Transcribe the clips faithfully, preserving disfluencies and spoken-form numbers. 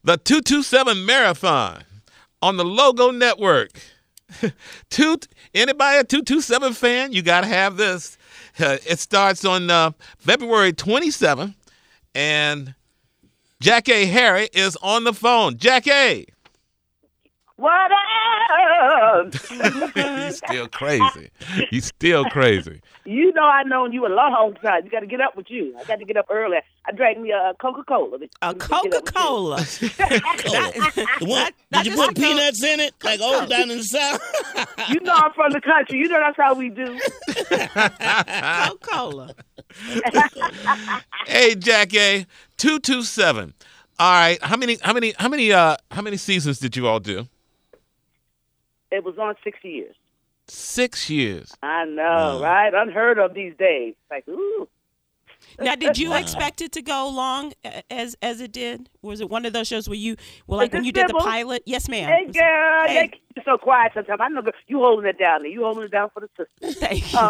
The two two seven Marathon on the Logo Network. Two, anybody a two two seven fan? You got to have this. Uh, it starts on uh, February twenty-seventh, and Jackie Harry is on the phone. Jackie. What up? He's still crazy. He's still crazy. You know I known you a long time. You got to get up with you. I got to get up early. I drank me a Coca-Cola. A Coca-Cola. Coca-Cola. What? Did you put peanuts in it? Like old down in the South? You know I'm from the country. You know that's how we do. Coca-Cola. Hey, Jackie, two two seven. All right. How many how many how many uh how many seasons did you all do? It was on six years. Six years. I know, wow. Right? Unheard of these days. Like, ooh. Now, did you Wow. expect it to go long as as it did? Was it one of those shows where you, well, like Is when it you did the civil? pilot? Yes, ma'am. Hey, girl. Hey. Hey. You're so quiet sometimes. I know you holding it down there. You holding it down for the sister. Thank you. Um,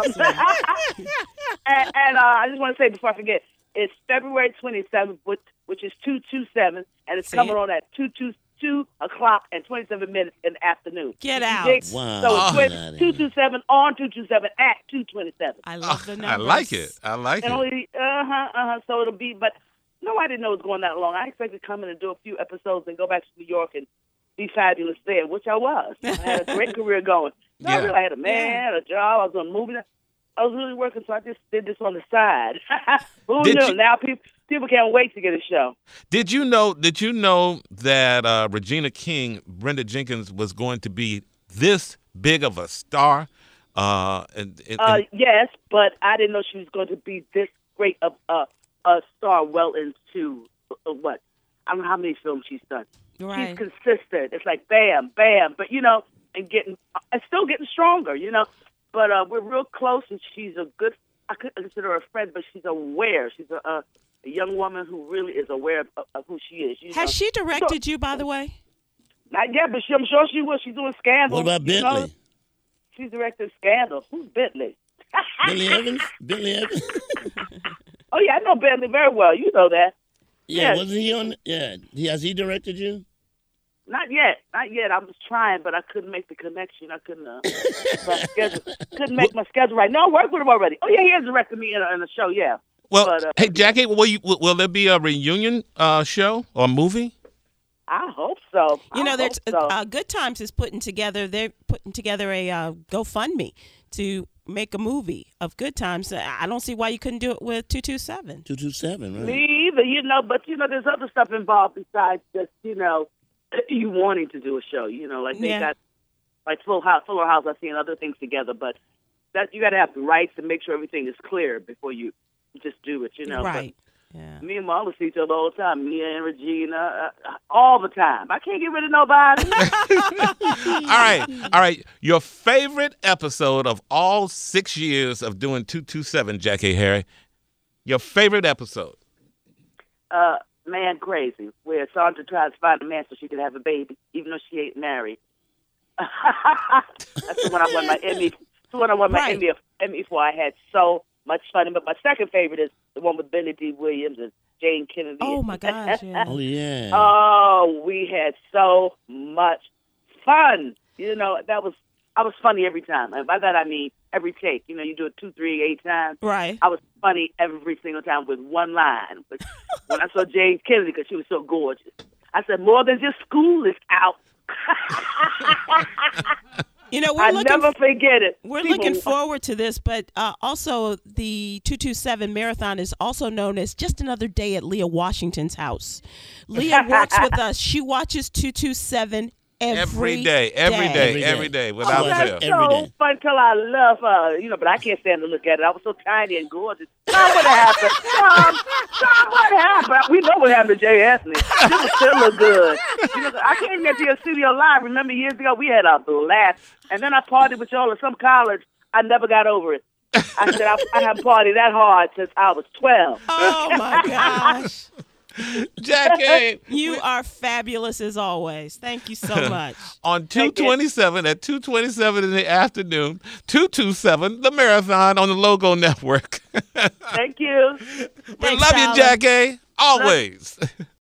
and and uh, I just want to say before I forget, it's February twenty-seventh, which, which is two two seven, and it's See coming it? on at two two two o'clock and twenty-seven minutes in the afternoon. Get You out. dig? Wow. So Oh. it's two two seven on two two seven at two twenty-seven. I love the numbers. I like it. I like And it. only, uh-huh, uh-huh, so it'll be, but no, I didn't know it was going that long. I expected to come in and do a few episodes and go back to New York and be fabulous there, which I was. I had a great career going. No, Yeah. I really had a man, a job, I was on movies. I was really working, so I just did this on the side. Who Did knew? you- Now people people can't wait to get a show. Did you know? Did you know that uh, Regina King, Brenda Jenkins, was going to be this big of a star? Uh, and, and, Uh, and- yes, but I didn't know she was going to be this great of uh, a star well into uh, what? I don't know how many films she's done. Right. She's consistent. It's like bam, bam, but you know, and getting, and still getting stronger, you know. But uh, we're real close, and she's a good. I could consider her a friend, but she's aware. She's a, a, a young woman who really is aware of, of who she is. You know? Has she directed you, by the way? Not yet, but she, I'm sure she will. She's doing Scandal. What about you know? Bentley? She's directing Scandal. Who's Bentley? Billy Evans? Billy Evans? Oh yeah, I know Bentley very well. You know that. Yeah, Yes. wasn't he on? Yeah. He, has he directed you? Not yet, not yet. I was trying, but I couldn't make the connection. I couldn't. Uh, my schedule, couldn't make my schedule right. No, I worked with him already. Oh yeah, he has directed me in a, in a show. Yeah. well, but, uh, hey, Jackie, will you will, will there be a reunion uh, show or movie? I hope so. You I know, hope there's so. uh, Good Times is putting together. They're putting together a uh, GoFundMe to make a movie of Good Times. I don't see why you couldn't do it with two two seven. two two seven, right? Me either, you know. But you know, there's other stuff involved besides just you know you wanting to do a show. You know, like they Yeah. got like Full House, Fuller House. I've seen other things together, but that you got to have the rights and make sure everything is clear before you just do it. You know, But Right. Yeah. me and Marla see each other all the time. Mia and Regina, uh, all the time. I can't get rid of nobody. All right, all right. Your favorite episode of all six years of doing two two seven, Jackie Harry. Your favorite episode? uh, man crazy, where Sandra tries to find a man so she can have a baby, even though she ain't married. That's the one I won my Emmy. That's the one I won my Right. Emmy, Emmy for. I had so much fun. But my second favorite is the one with Billy D. Williams and Jane Kennedy. Oh my gosh. Yeah. Oh, yeah. Oh, we had so much fun. You know, that was I was funny every time. And by that I mean every take. You know, you do it two, three, eight times. Right. I was funny every single time with one line. But when I saw Jane Kennedy, because she was so gorgeous, I said, more than just school is out. You know, we're I looking. never forget it. We're People- looking forward to this, but uh, also the two two seven Marathon is also known as Just Another Day at Leah Washington's house. Leah works with us. She watches two two seven every, Every day, every day, Every day. every day, Oh, without that's fail. Every so day. fun till I love her. You know, but I can't stand to look at it. I was so tiny and gorgeous. Tom, what happened? Tom, Tom, what happened? We know what happened to Jay Anthony. She was still look good. You know, I came there to your studio live. Remember years ago, we had a blast. And then I partied with y'all at some college. I never got over it. I said, I, I haven't partied that hard since I was twelve. Oh my gosh. Jackie, You are fabulous as always. Thank you so much. on two twenty-seven at two twenty-seven in the afternoon, two two seven, the Marathon on the Logo Network. Thank you. We Thanks, love you, Tyler. Jackie. Always.